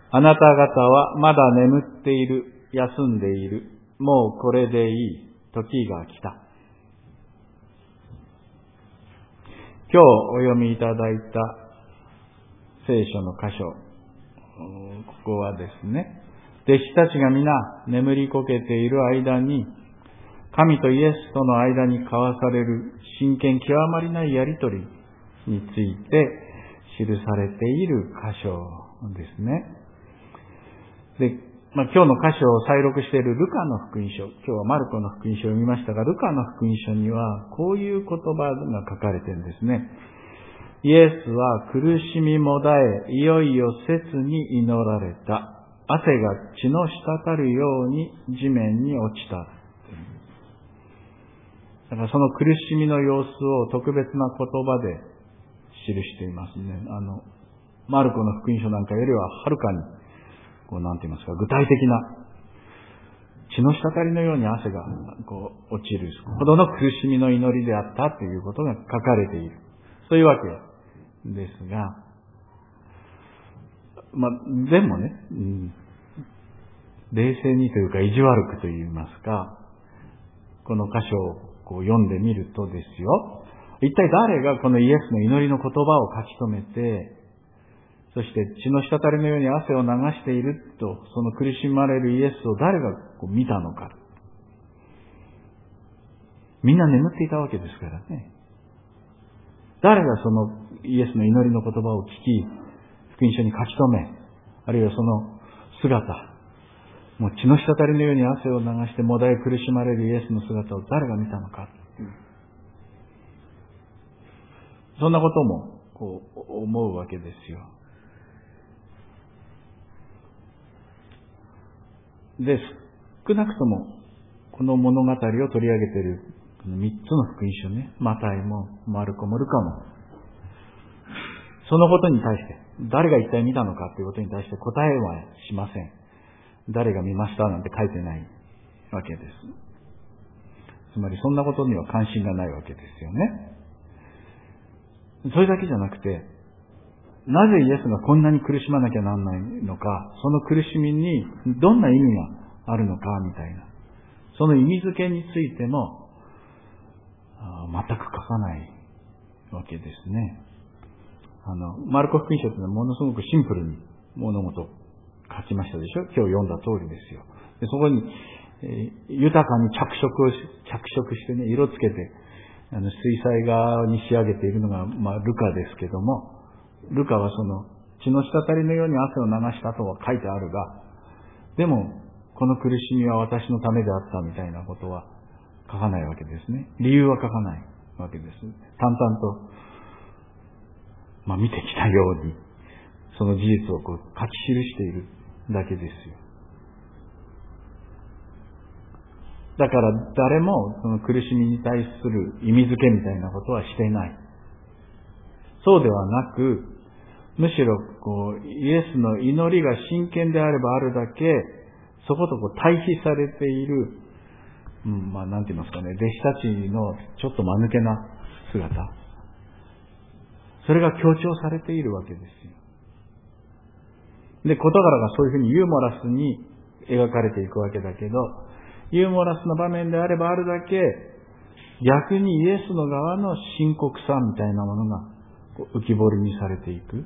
あなた方はまだ眠っている、休んでいる。もうこれでいい。時が来た。今日お読みいただいた聖書の箇所、ここはですね、弟子たちが皆眠りこけている間に、神とイエスとの間に交わされる真剣極まりないやりとりについて記されている箇所ですね。で、今日の箇所を再録しているルカの福音書、今日はマルコの福音書を読みましたが、ルカの福音書にはこういう言葉が書かれているんですね。イエスは苦しみもだえ、いよいよ切に祈られた。汗が血の滴るように地面に落ちた。だからその苦しみの様子を特別な言葉で記していますね。マルコの福音書なんかよりははるかに、なんて言いますか、具体的な血の滴りのように汗が落ちるほどの苦しみの祈りであったということが書かれている。そういうわけですが、でもね、冷静にというか意地悪くと言いますか、この箇所を読んでみるとですよ、一体誰がこのイエスの祈りの言葉を書き留めて、そして血の滴りのように汗を流していると、その苦しまれるイエスを誰が見たのか。みんな眠っていたわけですからね。誰がそのイエスの祈りの言葉を聞き、福音書に書き留め、あるいはその姿、もう血の滴りのように汗を流してもだえ苦しまれるイエスの姿を誰が見たのか。そんなことも思うわけですよ。で、少なくともこの物語を取り上げている3つの福音書ね、マタイもマルコもルカも、そのことに対して誰が一体見たのかということに対して答えはしません。誰が見ましたなんて書いてないわけです。つまりそんなことには関心がないわけですよね。それだけじゃなくて、なぜイエスがこんなに苦しまなきゃならないのか、その苦しみにどんな意味があるのかみたいな、その意味付けについても全く書かないわけですね。マルコ福音書というのはものすごくシンプルに物事を書きましたでしょ。今日読んだ通りですよ。でそこに、豊かに着色してね、色つけて水彩画に仕上げているのが、ルカですけども、ルカはその血の滴りのように汗を流したとは書いてあるが、でもこの苦しみは私のためであったみたいなことは書かないわけですね。理由は書かないわけです。淡々と、見てきたようにその事実を書き記しているだけですよ。だから誰もその苦しみに対する意味付けみたいなことはしていない。そうではなく、むしろイエスの祈りが真剣であればあるだけ、そこと対比されている、なんて言いますかね、弟子たちのちょっと間抜けな姿、それが強調されているわけですよ。で、事柄がそういうふうにユーモラスに描かれていくわけだけど、ユーモラスな場面であればあるだけ、逆にイエスの側の深刻さみたいなものが浮き彫りにされていく。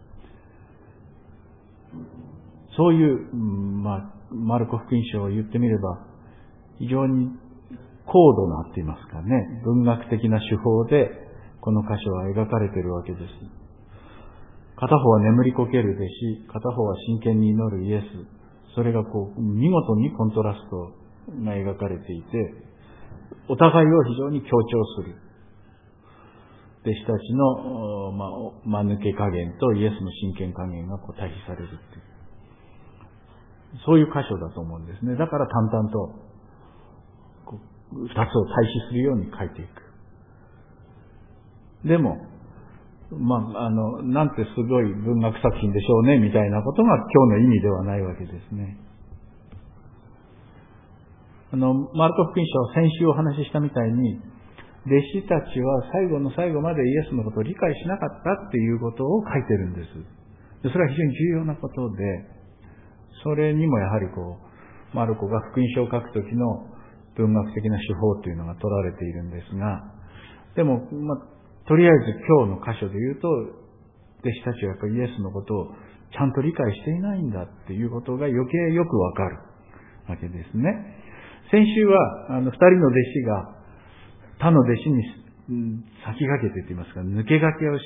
そういう、マルコ福音書を言ってみれば、非常に高度なって言いますかね、文学的な手法でこの箇所は描かれているわけです。片方は眠りこける弟子、片方は真剣に祈るイエス、それが見事にコントラストが描かれていて、お互いを非常に強調する。弟子たちの、間抜け加減とイエスの真剣加減が対比されるっていう、そういう箇所だと思うんですね。だから淡々と二つを対比するように書いていく。でもなんてすごい文学作品でしょうねみたいなことが今日の意味ではないわけですね。マルコ福音書、先週お話ししたみたいに、弟子たちは最後の最後までイエスのことを理解しなかったっていうことを書いてるんです。でそれは非常に重要なことで、 それにもやはりマルコが福音書を書くときの文学的な手法というのが取られているんですが、でも、とりあえず今日の箇所で言うと、弟子たちはやっぱりイエスのことをちゃんと理解していないんだっていうことが余計よくわかるわけですね。先週は、二人の弟子が他の弟子に先駆けてと言いますか、抜け駆けをして、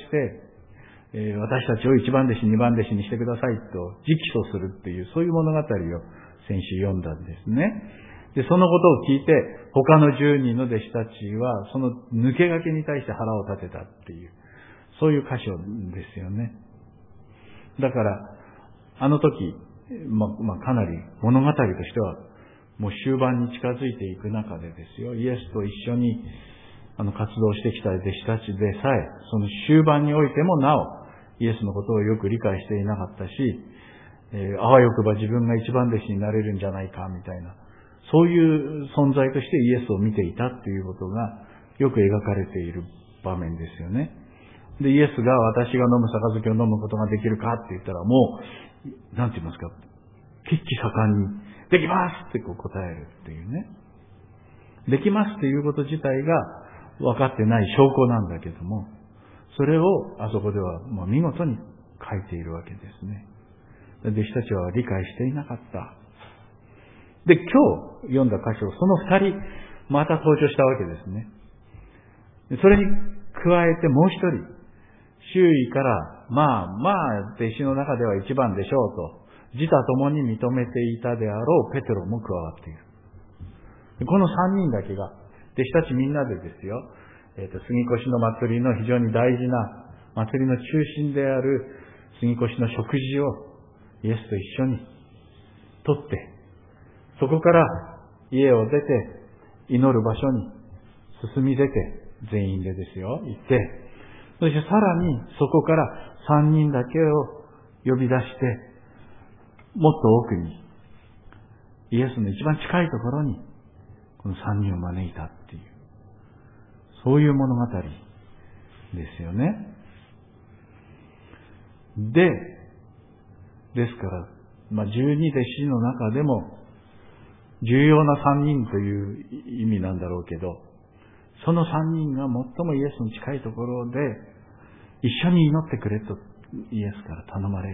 私たちを一番弟子、二番弟子にしてくださいと直訴するっていう、そういう物語を先週読んだんですね。で、そのことを聞いて、他の10人の弟子たちは、その抜け駆けに対して腹を立てたっていう、そういう箇所ですよね。だから、あの時、かなり物語としては、もう終盤に近づいていく中でですよ、イエスと一緒に活動してきた弟子たちでさえ、その終盤においてもなお、イエスのことをよく理解していなかったし、あわよくば自分が一番弟子になれるんじゃないか、みたいな、そういう存在としてイエスを見ていたっていうことがよく描かれている場面ですよね。で、イエスが私が飲む杯を飲むことができるかって言ったらもう、なんて言いますか、血気盛んに、できますって答えるっていうね。できますっていうこと自体が分かってない証拠なんだけども、それをあそこではもう見事に書いているわけですね。弟子たちは理解していなかった。で、今日読んだ箇所、その二人、また登場したわけですね。それに加えてもう一人、周囲から、弟子の中では一番でしょうと、自他ともに認めていたであろうペテロも加わっている。この三人だけが、弟子たちみんなでですよ、杉越の祭りの非常に大事な祭りの中心である杉越の食事をイエスと一緒にとって、そこから家を出て祈る場所に進み出て、全員でですよ、行って、そしてさらにそこから3人だけを呼び出して、もっと奥に、イエスの一番近いところに、この3人を招いたっていう、そういう物語ですよね。ですから、12弟子の中でも、重要な3人という意味なんだろうけど、その3人が最もイエスの近いところで、一緒に祈ってくれとイエスから頼まれる。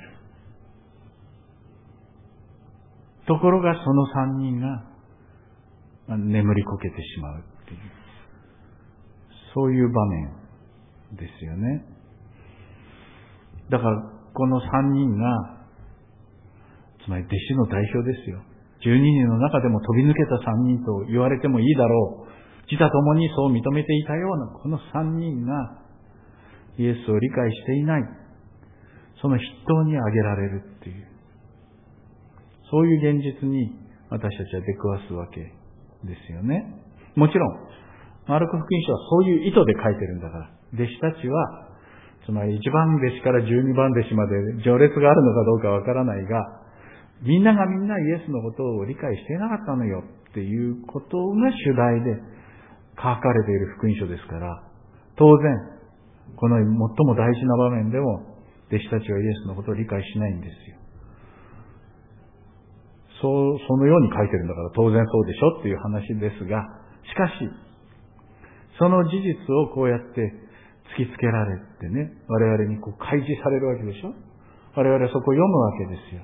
ところがその3人が眠りこけてしまうっていう、そういう場面ですよね。だからこの3人が、つまり弟子の代表ですよ。12人の中でも飛び抜けた3人と言われてもいいだろう。自他ともにそう認めていたようなこの3人がイエスを理解していない。その筆頭に挙げられるっていう。そういう現実に私たちは出くわすわけですよね。もちろん、マルコ福音書はそういう意図で書いてるんだから、弟子たちは、つまり1番弟子から12番弟子まで序列があるのかどうかわからないが、みんながみんなイエスのことを理解していなかったのよっていうことが主題で書かれている福音書ですから、当然、この最も大事な場面でも弟子たちはイエスのことを理解しないんですよ。そのように書いてるんだから当然そうでしょっていう話ですが、しかし、その事実をこうやって突きつけられてね、我々に開示されるわけでしょ。我々はそこを読むわけですよ。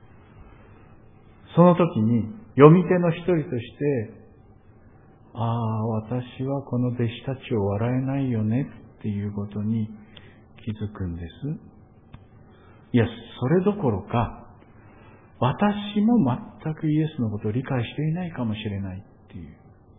その時に読み手の一人として、私はこの弟子たちを笑えないよねっていうことに気づくんです。いや、それどころか、私も全くイエスのことを理解していないかもしれないっていう。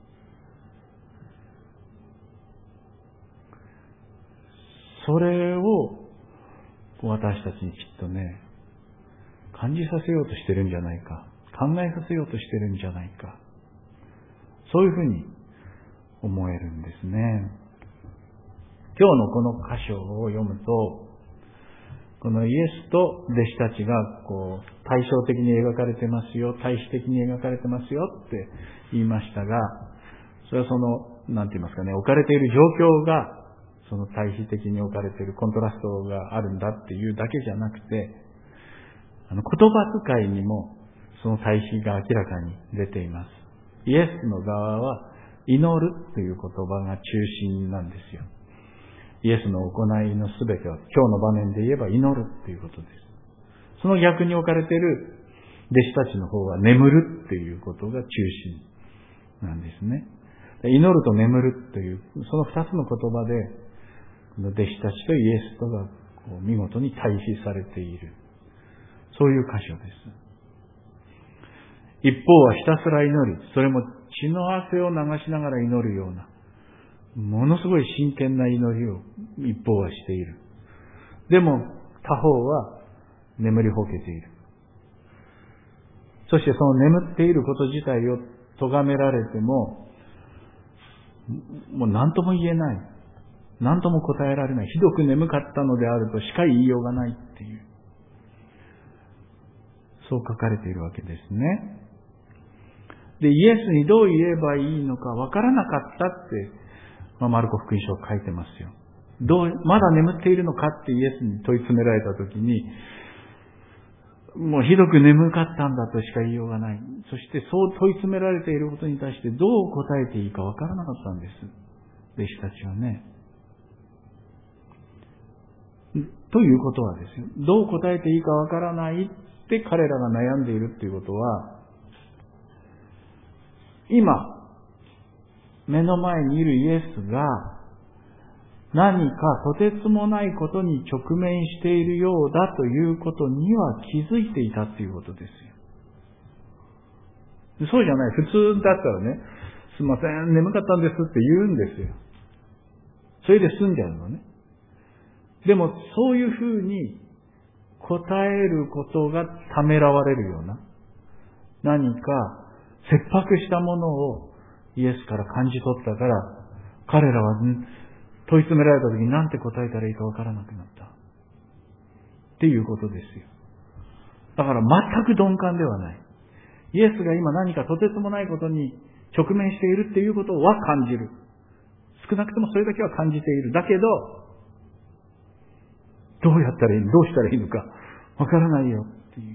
それを私たちにきっとね、感じさせようとしてるんじゃないか。考えさせようとしてるんじゃないか。そういうふうに思えるんですね。今日のこの箇所を読むと、このイエスと弟子たちが対照的に描かれてますよ、対比的に描かれてますよって言いましたが、それはなんて言いますかね、置かれている状況がその対比的に置かれているコントラストがあるんだっていうだけじゃなくて、言葉遣いにもその対比が明らかに出ています。イエスの側は祈るという言葉が中心なんですよ。イエスの行いのすべては、今日の場面で言えば祈るということです。その逆に置かれている弟子たちの方は眠るということが中心なんですね。祈ると眠るという、その二つの言葉で、弟子たちとイエスとが見事に対比されている。そういう箇所です。一方はひたすら祈り、それも血の汗を流しながら祈るような、ものすごい真剣な祈りを一方はしている。でも他方は眠りほけている。そしてその眠っていること自体を咎められても、もう何とも言えない。何とも答えられない。ひどく眠かったのであるとしか言いようがないっていう。そう書かれているわけですね。で、イエスにどう言えばいいのかわからなかったって、マルコ福音書書いてますよ。まだ眠っているのかってイエスに問い詰められたときに、もうひどく眠かったんだとしか言いようがない。そしてそう問い詰められていることに対してどう答えていいかわからなかったんです。弟子たちはね。ということはですよ。どう答えていいかわからないって彼らが悩んでいるっていうことは、今、目の前にいるイエスが何かとてつもないことに直面しているようだということには気づいていたということですよ。そうじゃない。普通だったらね、すいません、眠かったんですって言うんですよ。それで済んじゃうのね。でもそういうふうに答えることがためらわれるような、何か切迫したものをイエスから感じ取ったから、彼らは問い詰められた時に何て答えたらいいかわからなくなった。っていうことですよ。だから全く鈍感ではない。イエスが今何かとてつもないことに直面しているっていうことは感じる。少なくともそれだけは感じている。だけど、どうやったらいいの？どうしたらいいのかわからないよっていう。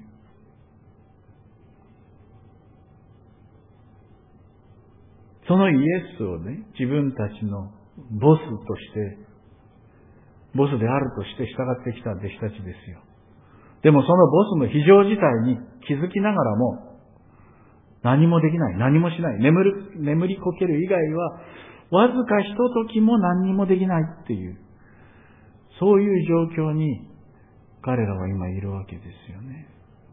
そのイエスをね、自分たちのボスとして、ボスであるとして従ってきた弟子たちですよ。でもそのボスの非常事態に気づきながらも、何もできない、何もしない、眠りこける以外は、わずかひとときも何にもできないっていう、そういう状況に彼らは今いるわけですよね。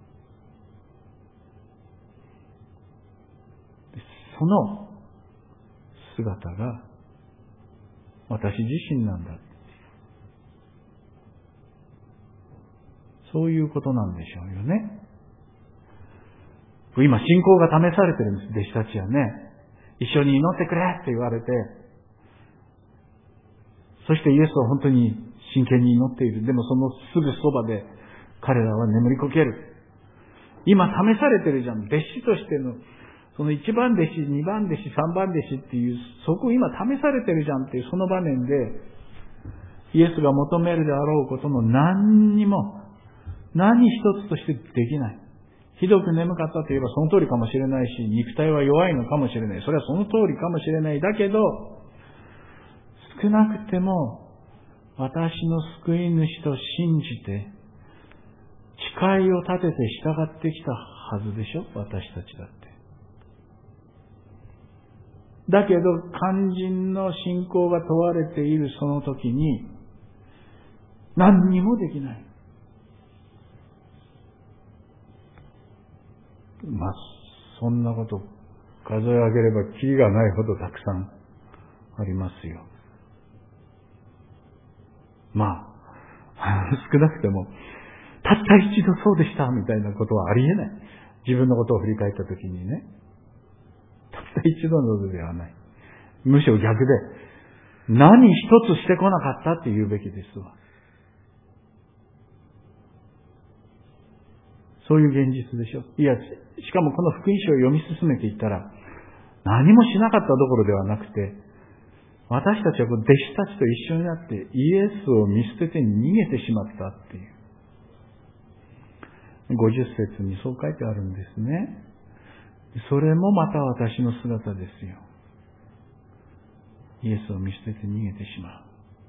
その姿が私自身なんだ。そういうことなんでしょうよね。今信仰が試されてるんです、弟子たちはね。一緒に祈ってくれって言われて、そしてイエスは本当に真剣に祈っている。でもそのすぐそばで彼らは眠りこける。今試されてるじゃん。弟子としてのその一番弟子、二番弟子、三番弟子っていう、そこ今試されてるじゃんっていうその場面で、イエスが求めるであろうことの何一つとしてできない。ひどく眠かったといえばその通りかもしれないし、肉体は弱いのかもしれない。それはその通りかもしれない。だけど、少なくても私の救い主と信じて、誓いを立てて従ってきたはずでしょ、私たちだって。だけど、肝心の信仰が問われているその時に、何にもできない。そんなこと数え上げればキリがないほどたくさんありますよ。少なくても、たった一度そうでしたみたいなことはありえない。自分のことを振り返ったときにね。たった一度のことではない。むしろ逆で、何一つしてこなかったって言うべきですわ。そういう現実でしょ。いや、しかもこの福音書を読み進めていったら、何もしなかったどころではなくて、私たちは弟子たちと一緒になってイエスを見捨てて逃げてしまったっていう。 50節にそう書いてあるんですね。それもまた私の姿ですよ。イエスを見捨てて逃げてしまう。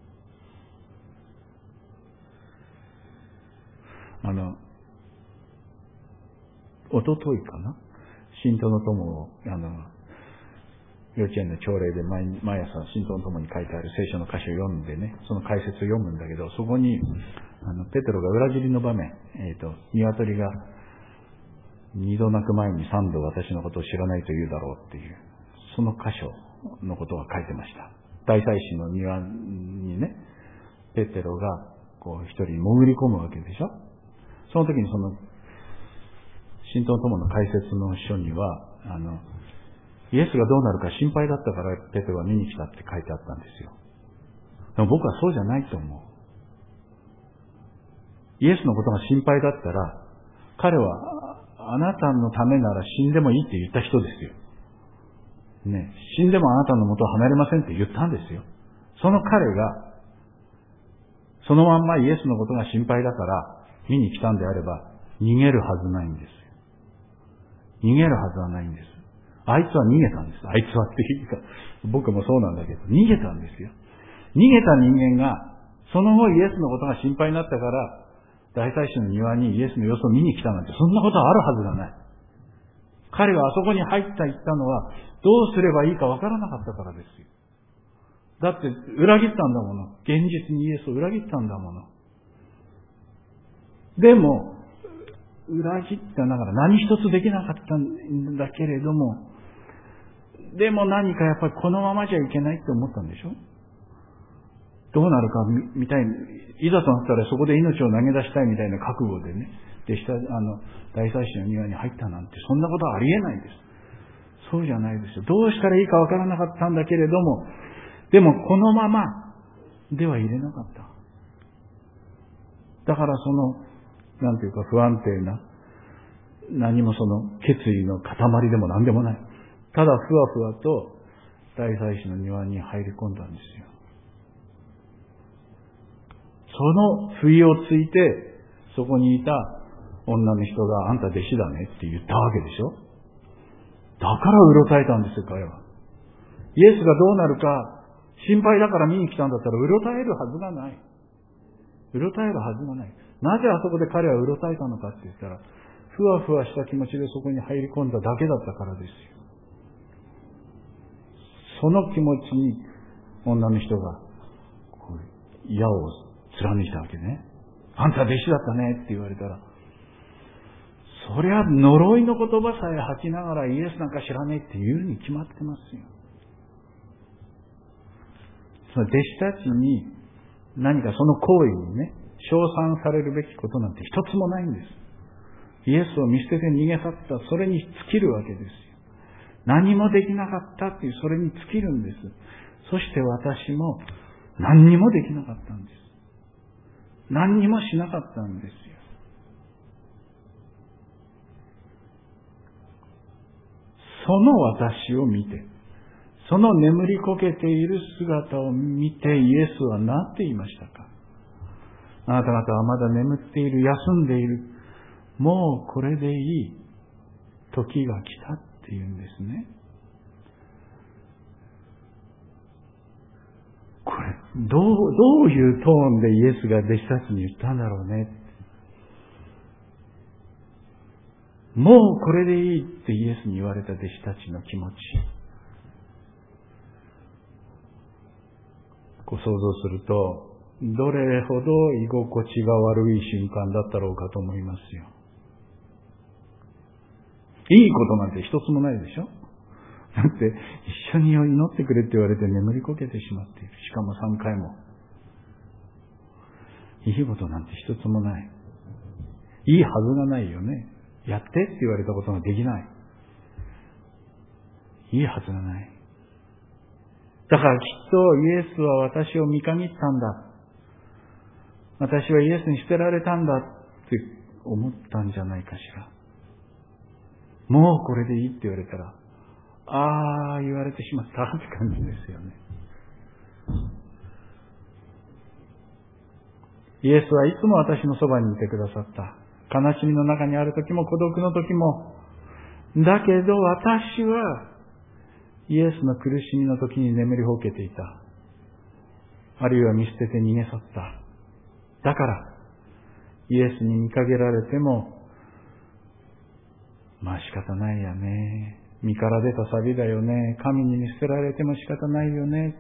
おとといかな、信徒の友を幼稚園の朝礼で毎朝信徒の友に書いてある聖書の歌詞を読んでね、その解説を読むんだけど、そこにペテロが裏切りの場面、鶏が2度鳴く前に3度私のことを知らないと言うだろうっていう、その箇所のことが書いてました。大祭司の庭にね、ペテロがこう一人潜り込むわけでしょ。その時にその信徒の友の解説の書には、イエスがどうなるか心配だったからペテロは見に来たって書いてあったんですよ。でも僕はそうじゃないと思う。イエスのことが心配だったら、彼はあなたのためなら死んでもいいって言った人ですよ。ね、死んでもあなたの元を離れませんって言ったんですよ。その彼が、そのまんまイエスのことが心配だから見に来たんであれば、逃げるはずないんですよ。逃げるはずはないんです。あいつは逃げたんです。あいつはっていうか、僕もそうなんだけど、逃げたんですよ。逃げた人間が、その後イエスのことが心配になったから、大祭司の庭にイエスの様子を見に来たなんて、そんなことはあるはずがない。彼があそこに入った行ったのは、どうすればいいかわからなかったからですよ。だって、裏切ったんだもの。現実にイエスを裏切ったんだもの。でも、裏切ったながら何一つできなかったんだけれども、でも何かやっぱりこのままじゃいけないって思ったんでしょ。どうなるかみたいに、いざとなったらそこで命を投げ出したいみたいな覚悟でね、大祭司の庭に入ったなんて、そんなことはありえないです。そうじゃないですよ。どうしたらいいかわからなかったんだけれども、でもこのままではいれなかった。だからなんていうか不安定な、何もその決意の塊でも何でもない。ただふわふわと大祭司の庭に入り込んだんですよ。その不意をついて、そこにいた女の人があんた弟子だねって言ったわけでしょ。だからうろたえたんですよ、彼は。イエスがどうなるか心配だから見に来たんだったらうろたえるはずがない。うろたえるはずがない。なぜあそこで彼はうろたえたのかって言ったら、ふわふわした気持ちでそこに入り込んだだけだったからですよ。その気持ちに女の人が矢を貫いたわけね。あんた弟子だったねって言われたら、そりゃ呪いの言葉さえ吐きながらイエスなんか知らねえって言うに決まってますよ。その弟子たちに何かその行為にね、称賛されるべきことなんて一つもないんです。イエスを見捨てて逃げ去った、それに尽きるわけですよ。何もできなかったっていう、それに尽きるんです。そして私も何にもできなかったんです。何にもしなかったんですよ。その私を見て、その眠りこけている姿を見てイエスは何て言いましたか。あなた方はまだ眠っている、休んでいる。もうこれでいい時が来たっていうんですね。これ、どういうトーンでイエスが弟子たちに言ったんだろうね。もうこれでいいってイエスに言われた弟子たちの気持ち。こう想像すると、どれほど居心地が悪い瞬間だったろうかと思いますよ。いいことなんて一つもないでしょ。だって一緒に祈ってくれって言われて眠りこけてしまっている。しかも3回も。いいことなんて一つもない。いいはずがないよね。やってって言われたことができない。いいはずがない。だからきっとイエスは私を見限ったんだ。私はイエスに捨てられたんだって思ったんじゃないかしら。もうこれでいいって言われたら、ああ、言われてしまったって感じですよね。イエスはいつも私のそばにいてくださった。 悲しみの中にある時も孤独の時も、だけど私はイエスの苦しみの時に眠りほうけていた。あるいは見捨てて逃げ去った。だからイエスに見かけられても、まあ仕方ないやね。身から出た錆だよね。神に見捨てられても仕方ないよね。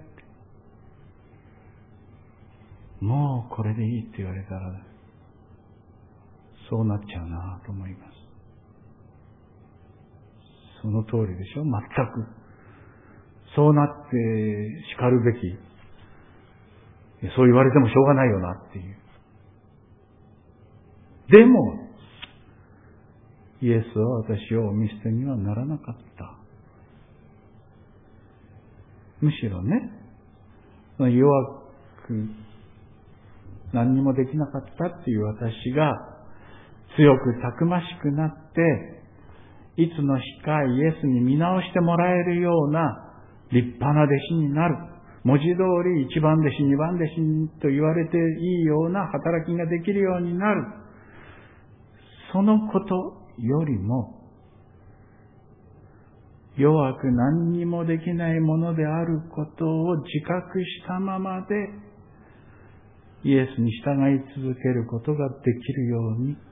もうこれでいいって言われたら、そうなっちゃうなと思います。その通りでしょ。全く。そうなって叱るべき。そう言われてもしょうがないよなっていう。でも、イエスは私をお見捨てにはならなかった。むしろね、弱く何にもできなかったっていう私が強くたくましくなって、いつの日かイエスに見直してもらえるような立派な弟子になる。文字通り一番弟子、二番弟子と言われていいような働きができるようになる。そのことよりも、弱く何にもできないものであることを自覚したままで、イエスに従い続けることができるように、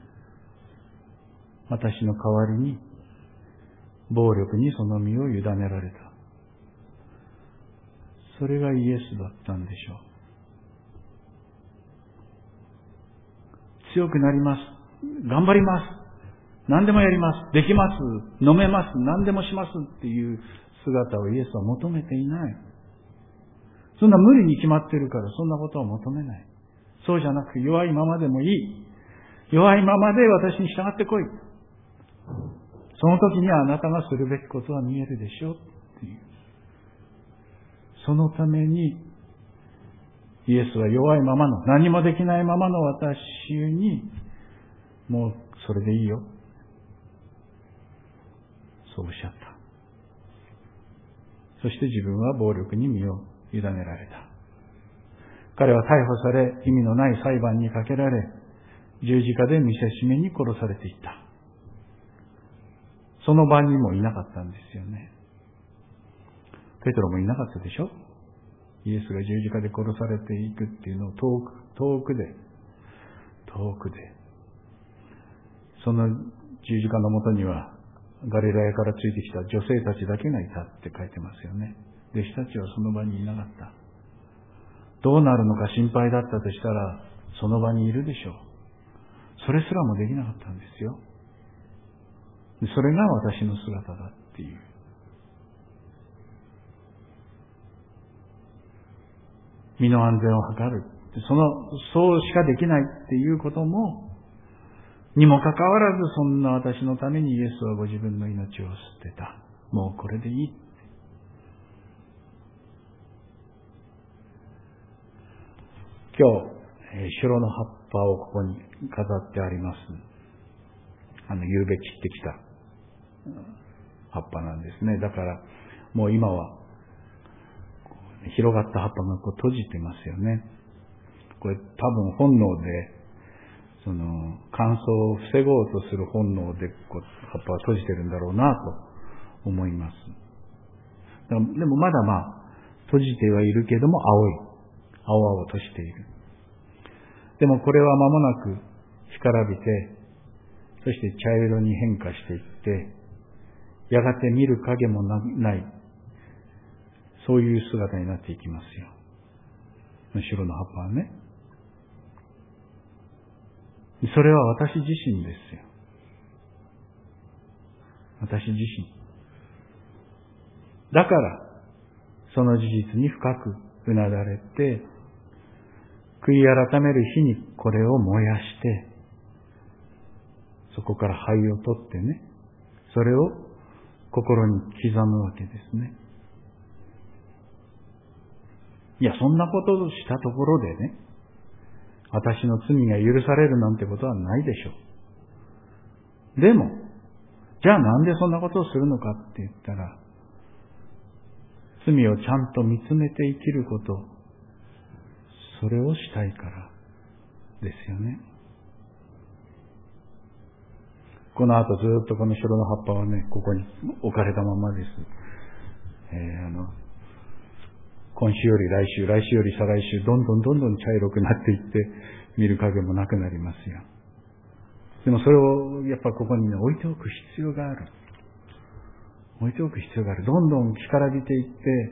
私の代わりに暴力にその身を委ねられた。それがイエスだったんでしょう。強くなります。頑張ります。何でもやります。できます。飲めます。何でもしますっていう姿をイエスは求めていない。そんな無理に決まってるからそんなことは求めない。そうじゃなくて弱いままでもいい。弱いままで私に従ってこい。その時にあなたがするべきことは見えるでしょっていう。そのためにイエスは弱いままの、何もできないままの私に、もうそれでいいよ。そうおっしゃった。そして自分は暴力に身を委ねられた。彼は逮捕され、意味のない裁判にかけられ、十字架で見せしめに殺されていった。その場にもいなかったんですよね。ペトロもいなかったでしょ。イエスが十字架で殺されていくっていうのを遠くで、その十字架のもとには、ガリラヤからついてきた女性たちだけがいたって書いてますよね。弟子たちはその場にいなかった。どうなるのか心配だったとしたら、その場にいるでしょう。それすらもできなかったんですよ。それが私の姿だっていう。身の安全を図る。そうしかできないっていうことも、にもかかわらずそんな私のためにイエスはご自分の命を捨てた。もうこれでいい。今日、白の葉っぱをここに飾ってあります。ゆうべ切ってきた葉っぱなんですね。だから、もう今は、広がった葉っぱがこう閉じてますよね。これ多分本能で、乾燥を防ごうとする本能で葉っぱは閉じてるんだろうなと思います。でもまだ閉じてはいるけども青々としている。でもこれは間もなく干からびて、そして茶色に変化していって、やがて見る影もない、そういう姿になっていきますよ。白の葉っぱはね。それは私自身ですよ。私自身。だから、その事実に深くうなだれて、悔い改める日にこれを燃やして、そこから灰を取ってね、それを心に刻むわけですね。いや、そんなことをしたところでね、私の罪が許されるなんてことはないでしょう。でも、じゃあなんでそんなことをするのかって言ったら、罪をちゃんと見つめて生きること、それをしたいからですよね。 この後ずっとこの白の葉っぱはね、ここに置かれたままです。今週より来週、来週より再来週、どんどん茶色くなっていって、見る影もなくなりますよ。でもそれをやっぱここにね、置いておく必要がある。置いておく必要がある。どんどん干からびていって、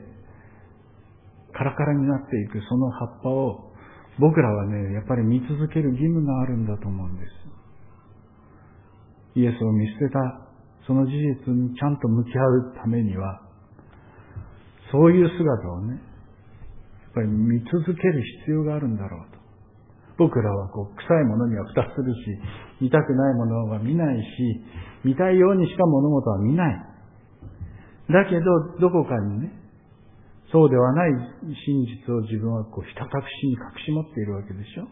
カラカラになっていくその葉っぱを、僕らはね、やっぱり見続ける義務があるんだと思うんです。イエスを見捨てた、その事実にちゃんと向き合うためには、そういう姿をね、やっぱり見続ける必要があるんだろうと。僕らは臭いものには蓋するし、見たくないものは見ないし、見たいようにしか物事は見ない。だけど、どこかにね、そうではない真実を自分はひた隠しに隠し持っているわけでしょ。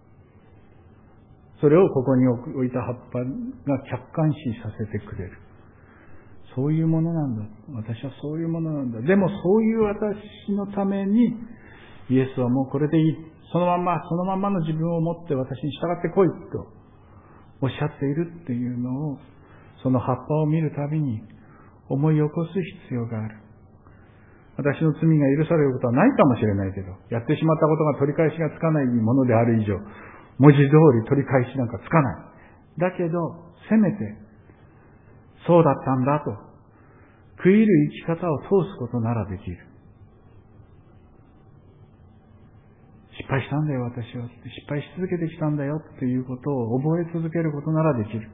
それをここに置いた葉っぱが客観視させてくれる。そういうものなんだ。私はそういうものなんだ。でもそういう私のために、イエスはもうこれでいい。そのままの自分を持って私に従ってこいとおっしゃっているっていうのを、その葉っぱを見るたびに思い起こす必要がある。私の罪が許されることはないかもしれないけど、やってしまったことが取り返しがつかないものである以上、文字通り取り返しなんかつかない。だけど、せめて、そうだったんだと、悔いる生き方を通すことならできる。失敗したんだよ、私は。失敗し続けてきたんだよ、ということを覚え続けることならできる。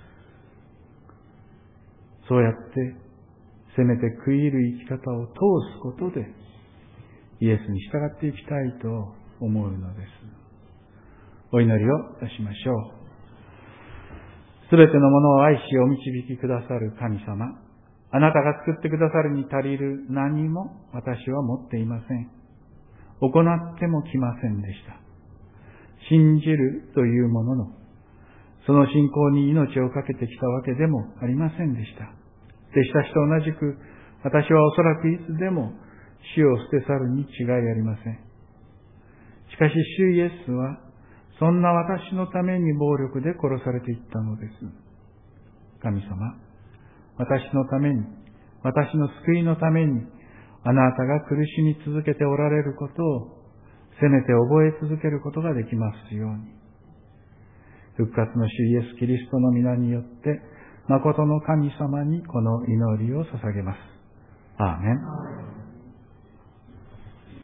そうやって、せめて悔いる生き方を通すことで、イエスに従っていきたいと思うのです。お祈りをいたしましょう。すべてのものを愛しお導きくださる神様、あなたが作ってくださるに足りる何も私は持っていません。行ってもきませんでした。信じるというものの、その信仰に命をかけてきたわけでもありませんでした。弟子たちと同じく、私はおそらくいつでも死を捨て去るに違いありません。しかし主イエスは、そんな私のために暴力で殺されていったのです。神様、私のために、私の救いのために、あなたが苦しみ続けておられることを、せめて覚え続けることができますように。復活の主イエスキリストの皆によって、誠の神様にこの祈りを捧げます。アーメン。